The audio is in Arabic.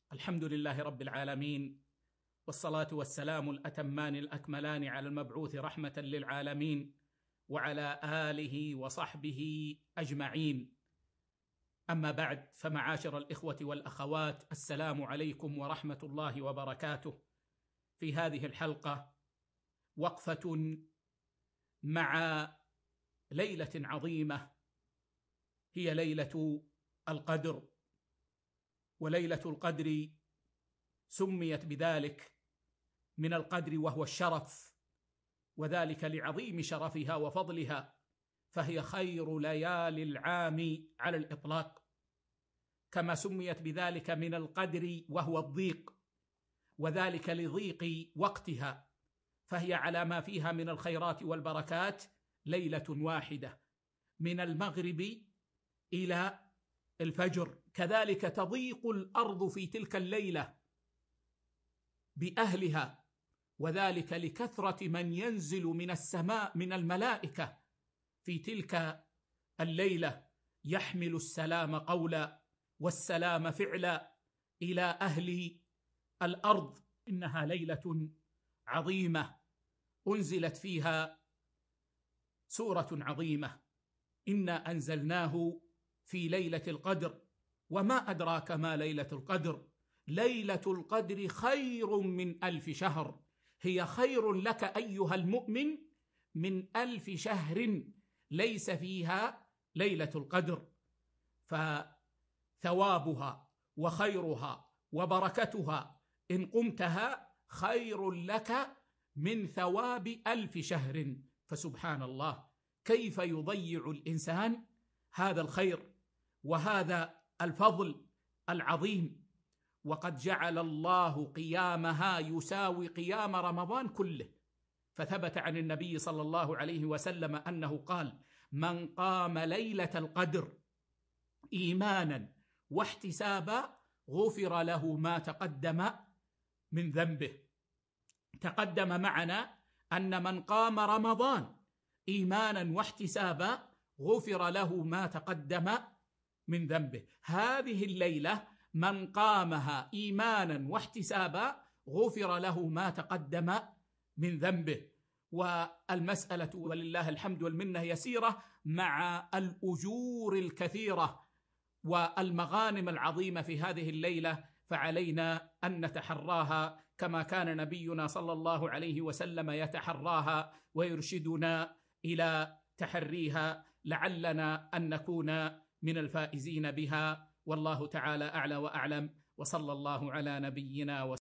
الحمد لله رب العالمين، والصلاة والسلام الأتمان الأكملان على المبعوث رحمة للعالمين وعلى آله وصحبه أجمعين. أما بعد، فمعاشر الإخوة والأخوات، السلام عليكم ورحمة الله وبركاته. في هذه الحلقة وقفة مع ليلة عظيمة، هي ليلة القدر. وليلة القدر سميت بذلك من القدر وهو الشرف، وذلك لعظيم شرفها وفضلها، فهي خير ليالي العام على الإطلاق. كما سميت بذلك من القدر وهو الضيق، وذلك لضيق وقتها، فهي على ما فيها من الخيرات والبركات ليلة واحدة من المغرب إلى الفجر. كذلك تضيق الأرض في تلك الليلة بأهلها، وذلك لكثرة من ينزل من السماء من الملائكة في تلك الليلة، يحمل السلام قولا والسلام فعلا إلى أهل الأرض. إنها ليلة عظيمة أنزلت فيها سورة عظيمة، إنا أنزلناه في ليلة القدر، وما أدراك ما ليلة القدر. ليلة القدر خير من 1000 شهر، هي خير لك أيها المؤمن من 1000 شهر ليس فيها ليلة القدر. فثوابها وخيرها وبركتها إن قمتها خير لك من ثواب 1000 شهر. فسبحان الله، كيف يضيع الإنسان هذا الخير وهذا الفضل العظيم؟ وقد جعل الله قيامها يساوي قيام رمضان كله، فثبت عن النبي صلى الله عليه وسلم أنه قال: من قام ليلة القدر إيمانا واحتسابا غفر له ما تقدم من ذنبه. تقدم معنا أن من قام رمضان إيمانا واحتسابا غفر له ما تقدم من ذنبه. هذه الليلة من قامها إيمانا واحتسابا غفر له ما تقدم من ذنبه. والمسألة ولله الحمد والمنة يسيرة مع الأجور الكثيرة والمغانم العظيمة في هذه الليلة، فعلينا أن نتحراها كما كان نبينا صلى الله عليه وسلم يتحراها ويرشدنا إلى تحريها، لعلنا أن نكون من الفائزين بها. والله تعالى أعلى وأعلم، وصلى الله على نبينا